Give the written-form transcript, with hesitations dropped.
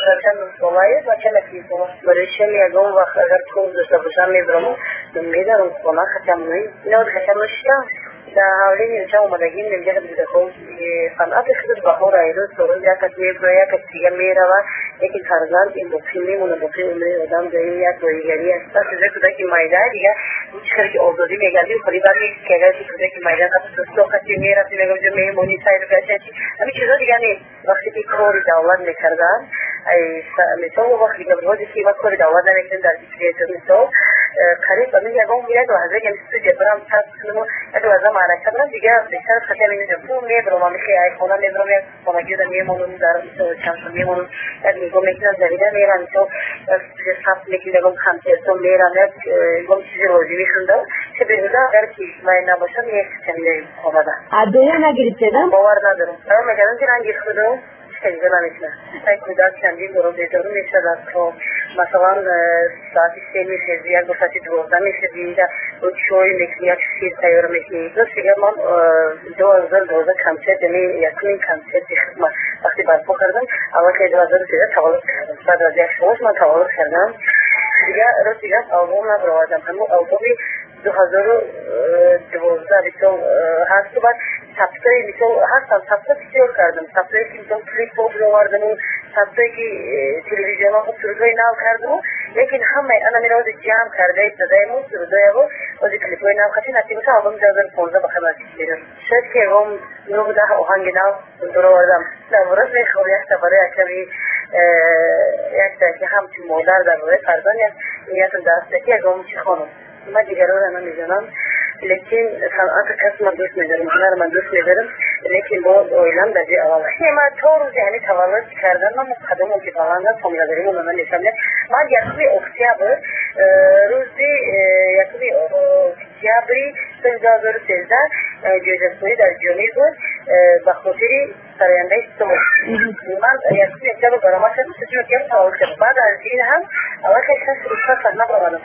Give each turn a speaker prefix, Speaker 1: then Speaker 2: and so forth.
Speaker 1: بچه نوستولایی بچه نکیسو برایشم یکم وقت اگر کور داشته باشم میبرم میدارم خونه ختم نه ختم نشدم در حالی نیچه اومدگی نمیشه که خود صنعت خود بخور ایرو سرود یا کسی میبره یا کسی دیگه میره و یکی فرزند این بطری میمونه بطری عمره آدم داری یک بایگری است چیزه کده که مایده دیگه هیچ خیلی که آزادی میگردی و خیلی برمی که اگر کده که مایده کسی دوستو کسی میره میگم جو میمونی سایر بچه چی همین چیزا دیگه نیست وقتی که کاری دولت میکردن مثال وقتی که بودی که وقت کاری دولت نمیکردن در دیگه مثال قریب من یکم یک لحظه که تو جبران پس کنم یک لحظه معرکه برم دیگه بیشتر خطر نمیدونم میبرم میخوای ای خونه میبرم یک خونگی در میمونم در چند میمونم یک میگم میکنم زمینه میرم تو صف میکنم خمسه میرم یک گم چیزی روزی میخوندم چه بهوده اگر که من نباشم یک چنین خونه ده
Speaker 2: ادویه نگرفته نه؟
Speaker 1: باور ندارم میگم که رنگی خودم خیلی نمیشه یک کودک چندین گروه دیدارو میشه در تو مثلا ساعتی 3 میشه یا ساعتی 12 میشه دیگه اون شوی میکنی یک شیر تیار میکنی دوست دیگه من 2012 کنسرت یعنی یکمین کنسرت خدمت وقتی برپا کردم اول که 2013 تولد کردم بعد از یک شماش من تولد کردم دیگه راست دیگه آلبوم نبروادم همون آلبومی 2012 بیتون هست و بعد سبتایی بیتون هستم سبتا پیچور کردم سبتایی که بیتون کلیپ رو بروردم و سبتایی که تلویزیون ها سرودهای نو کردم لیکن همه انا میره وزی جمع کرده ابتدایمون سرودهای رو وزی کلیپهای نو خطی نتیبه آلبوم 2015 بخدمت کشیدم شاید که هم 9 آهنگ نو بروردم نمورد میخوام یک تباره اکمی یک تا که همچون مادر در روی فرزان نیتون دسته که اگه چی خانم من دیگر رو نمیدونم لیکن صنعت کس من دوست میدارم هنر من دوست میدارم لیکن باز اویلم در جای اول من تا روز یعنی تولد کردن من قدمو که تولد فامیلا داریم من نیستم من یکوی اکتبر روزی یکوی اکتبری 2013 جوزفوی در جمعی بود به خاطری سراینده صبح من یکوی اکتبر برامت کردم سجون کم تولد کردم بعد از این هم اول که کس روزها صحنه برامدم